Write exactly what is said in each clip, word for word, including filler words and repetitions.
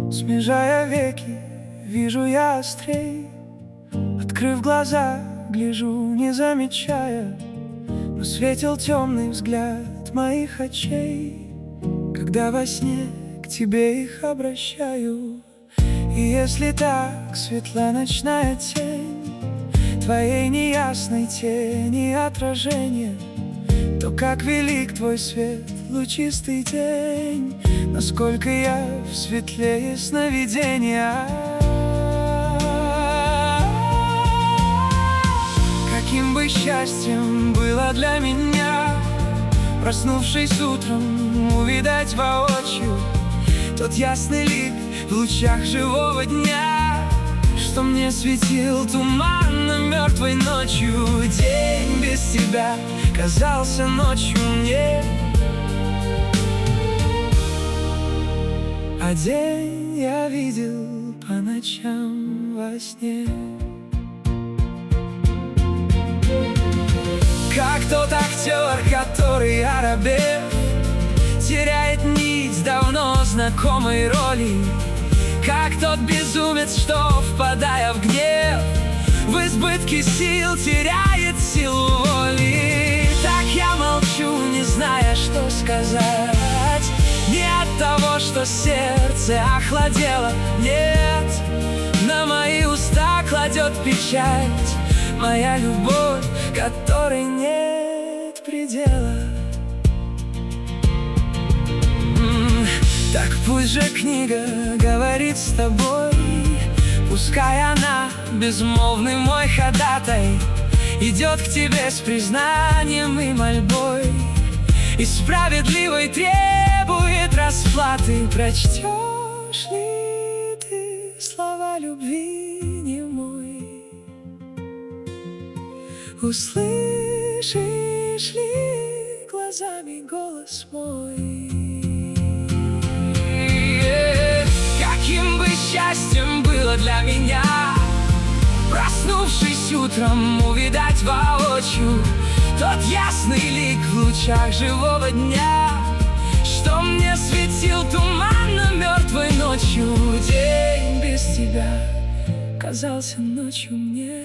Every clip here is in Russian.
Смежая веки, вижу я острей. Открыв глаза, гляжу, не замечая, но светил темный взгляд моих очей, когда во сне к тебе их обращаю. И если так светла ночная тень твоей неясной тени отражение, то как велик твой свет, лучистый день, насколько я в светлее сновидения. Каким бы счастьем было для меня, проснувшись утром, увидать воочию тот ясный лик в лучах живого дня, что мне светил туманно мертвой ночью. День без тебя казался ночью мне, а день я видел по ночам во сне. Как тот актер, который, оробев, теряет нить давно знакомой роли. Как тот безумец, что, впадая в гнев, в избытке сил теряет силу воли. Так я молчу, не зная, что сказать, не от того, что сердце охладело, нет, на мои уста кладет печать моя любовь, которой нет предела. М-м, так пусть же книга говорит с тобой, пускай она, безмолвный мой ходатай, идет к тебе с признанием и мольбой, и справедливой требует расплаты. Прочтешь ли ты слова любви немой? Услышишь ли глазами голос мой? Каким бы счастьем было для меня, проснувшись утром, увидать воочию тот ясный лик в лучах живого дня, что мне светил туманно мертвой ночью. День без тебя казался ночью мне,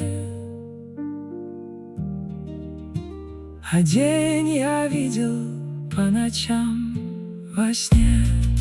а день я видел по ночам во сне.